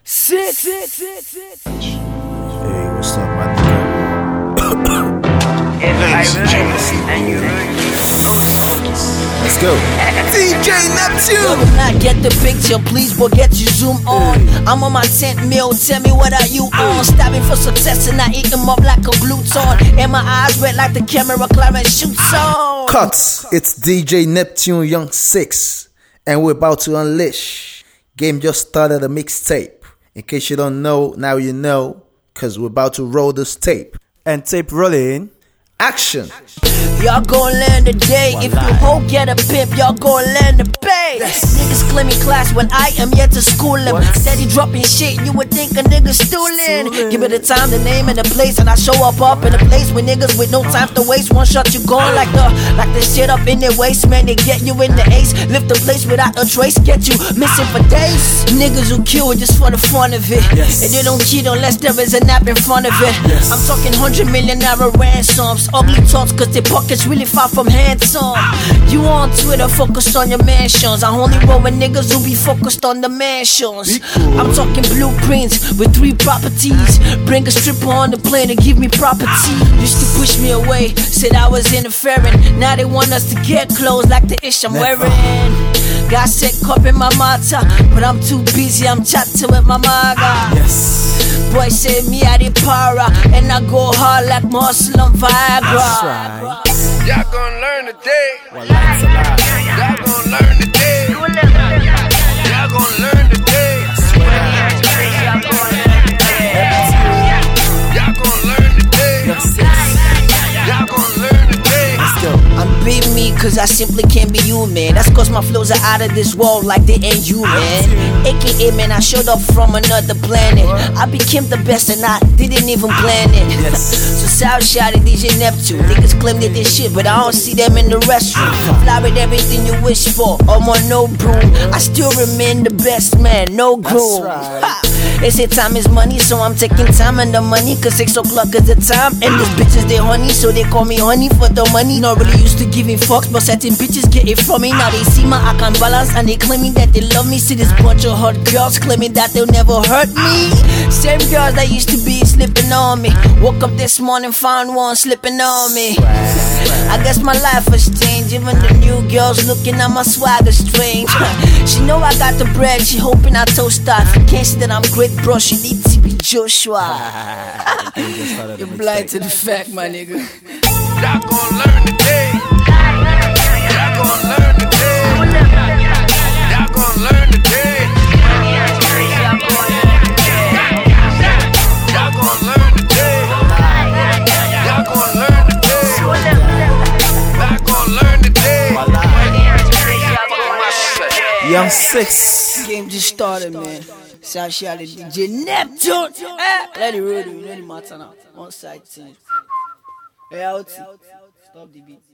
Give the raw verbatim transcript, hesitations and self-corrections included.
Six, six, six, six. Hey, what's up, my nigga? Let's go. D J Neptune. Will not get the picture, please, but get you zoom on. I'm on my tenth mil, tell me what are you on? Stabbing for success and I eat them up like a gluton. And my eyes red like the camera Clarence shoots on. Cuts. It's D J Neptune Young Six, and we're about to unleash. Game just started a mixtape. In case you don't know, now you know, cause we're about to roll this tape. And tape rolling. Action. Y'all gon' learn today. If you hoe get a pimp, y'all gon' learn to pay. Yes. Niggas claiming class when I am yet to school them. What? Steady dropping shit, you would think a nigga stoolin'. Give me the time, the name, and the place, and I show up up in a place with niggas with no time to waste. One shot, you gone like the like the shit up in their waist, man. They get you in the ace, lift the place without a trace, get you missing for days. Niggas who kill just for the fun of it, yes. And they don't cheat unless there is a nap in front of it. Yes. I'm talking hundred million naira ransoms, ugly talks, cause they pockets really far from handsome. You on Twitter, focused on your mansions. I only roll with niggas who be focused on the mansions. Cool. I'm talking blueprints with three properties. Bring a stripper on the plane and give me property. Used to push me away, said I was interfering. Now they want us to get clothes like the ish I'm Never. wearing. Got set cup in my mata, but I'm too busy, I'm chatting with my maga. Yes. Boy say me I did para, and I go hard like Muslim Viagra. That's right. Y'all gon' learn today. Well, y'all gon' learn today. Y'all gon' learn today. Y'all gon' learn today. Y'all gon' learn today. Let's go. I'm big me cause I simply can't be you, man. That's cause my flows are out of this world like they ain't you, man. A K A man, I showed up from another planet. I became the best and I didn't even plan it. So South Shot and D J Neptune, niggas claim they did shit, but I don't see them in the restroom. Fly with everything you wish for, I'm on no broom. I still remain the best man, no groom. They say time is money, so I'm taking time and the money, cause six o'clock is the time. And these bitches they honey, so they call me honey for the money. Not really used to giving fucks, but certain bitches get it from me. Now they see my account balance and they claiming that they love me. See this bunch of hot girls claiming that they'll never hurt me. Same girls that used to be slipping on me. Woke up this morning, found one slipping on me. I guess my life has changed. Even the new girls looking at my swagger strange. She know I got the bread, she hoping I toast her. Can't see that I'm great, bro, she need to be Joshua. You're blind to the fact, my nigga. Y'all gon' learn today. Y'all gon' learn today. Y'all gon' learn today. Y'all gon' learn today. Y'all gon' learn today. Y'all gon' learn today. Young Six. Game just started, man. South Shot D J Neptune. Eh, let it roll, you know the matter now. One side team. Hey, out. Stop the beat.